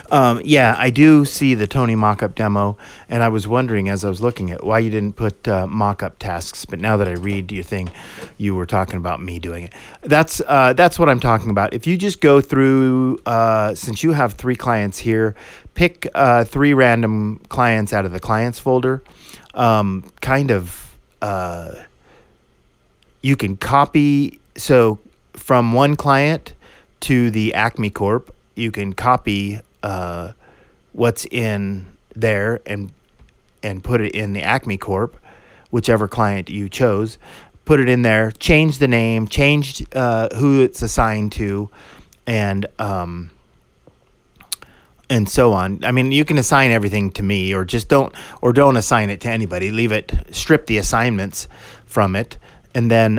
Yeah, I do see the Tony mockup demo, and I was wondering as I was looking at why you didn't put mockup tasks. But now that I read your thing, you were talking about me doing it. That's what I'm talking about. If you just go through, since you have three clients here, pick three random clients out of the clients folder. Kind of, you can copy. So from one client to the Acme Corp, you can copy what's in there and put it in the Acme Corp, whichever client you chose. Put it in there, change the name, change who it's assigned to, and and so on. I mean, you can assign everything to me, or don't assign it to anybody. Leave it, strip the assignments from it, and then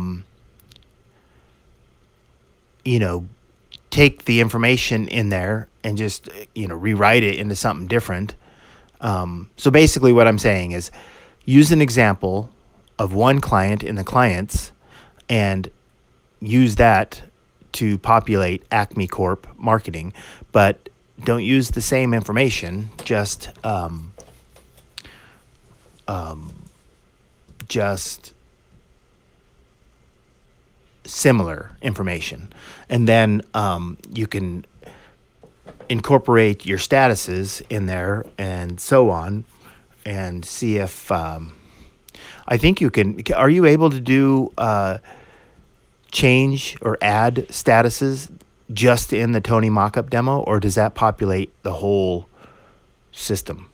you know take the information in there and just rewrite it into something different. So basically, what I'm saying is use an example of one client in the clients and use that to populate Acme Corp marketing, but don't use the same information. Just similar information, and then you can incorporate your statuses in there and so on, and see if I think you can. Are you able to do change or add statuses just in the Tony mockup demo, or does that populate the whole system?